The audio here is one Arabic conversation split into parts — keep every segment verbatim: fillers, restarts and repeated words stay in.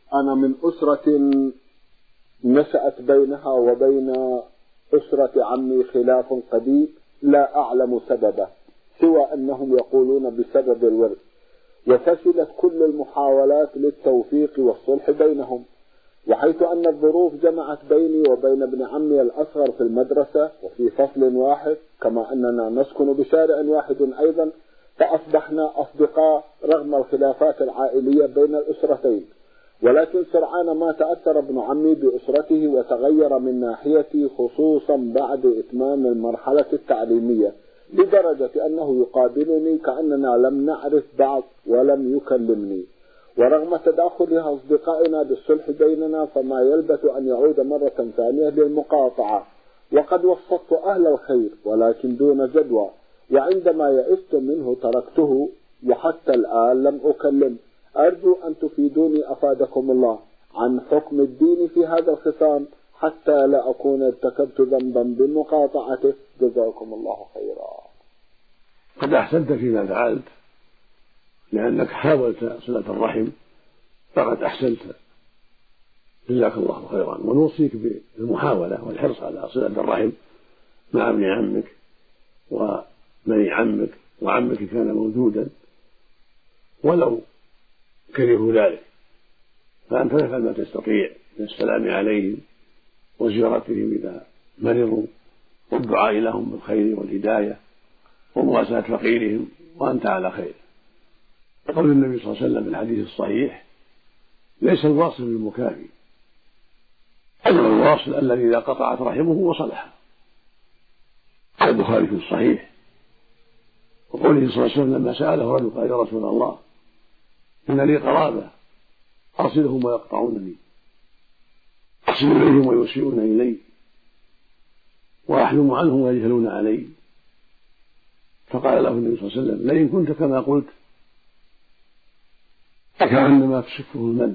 أنا من أسرة نشأت بينها وبين أسرة عمي خلاف قديم لا أعلم سببه سوى أنهم يقولون بسبب الورث، وفشلت كل المحاولات للتوفيق والصلح بينهم، وحيث أن الظروف جمعت بيني وبين ابن عمي الأصغر في المدرسة وفي فصل واحد، كما أننا نسكن بشارع واحد أيضا، فأصبحنا أصدقاء رغم الخلافات العائلية بين الأسرتين. ولكن سرعان ما تأثر ابن عمي بأسرته وتغير من ناحيتي، خصوصا بعد إتمام المرحلة التعليمية، لدرجة أنه يقابلني كأننا لم نعرف بعض ولم يكلمني. ورغم تداخل أصدقائنا بالصلح بيننا فما يلبث أن يعود مرة ثانية للمقاطعة، وقد وسطت أهل الخير ولكن دون جدوى، وعندما يئست منه تركته وحتى الآن لم أكلم. أرجو أن تفيدوني أفادكم الله عن حكم الدين في هذا الخصام حتى لا أكون ارتكبت ذنبا بمقاطعته، جزاكم الله خيرا. قد أحسنت فيما فعلت لأنك حاولت صلة الرحم، فقد أحسنت جزاك الله خيرا. ونوصيك بالمحاولة والحرص على صلة الرحم مع ابن عمك وبني عمك وعمك كان موجودا ولو كرهوا ذلك، فأنت تفعل ما تستطيع من السلام عليهم وزيارتهم إذا مرضوا والدعاء لهم بالخير والهداية ومواساة فقيرهم، وأنت على خير. قول النبي صلى الله عليه وسلم في الحديث الصحيح: ليس الواصل بالمكافي، أما الواصل الذي إذا قطعت رحمه وصلها. البخاري في الصحيح وقوله صلى الله عليه وسلم لما سأله رجل قال: يا رسول الله إن لي قرابة أصلهم ويقطعونني، أصل إليهم ويسيئون إلي، وأحلم عنهم ويجهلون علي. فقال له النبي صلى الله عليه وسلم: لئن كنت كما قلت فكأنما تشفه المن،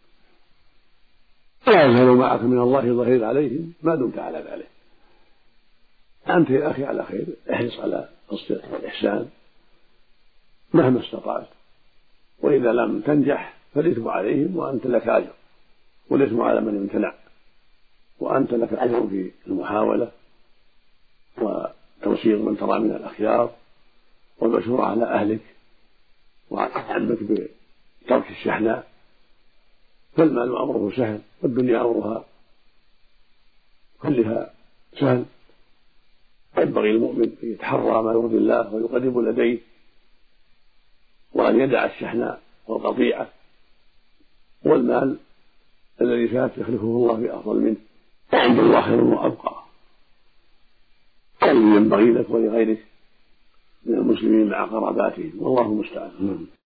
لا يزال معك من الله ظهير عليهم ما دمت على ذلك. أنت يا أخي على خير، احرص على الصدق والإحسان مهما استطعت، وإذا لم تنجح فالإثم عليهم وأنت لك أجر، والإثم على من امتنع، وأنت لك أجر في المحاولة وتوصيل من ترى من الأخيار والبشورة على أهلك وعلى عمك بترك الشحناء. فالمال أمره سهل والدنيا أمرها كلها سهل، ينبغي المؤمن أن يتحرى ما يرضي الله ويقرب لديه، وأن يدع الشحناء والقطيعة، والمال الذي فات يخلفه الله بأفضل منه، وعند الله خير وأبقى. الذي ينبغي لك ولغيرك من المسلمين مع قراباتهم، والله المستعان.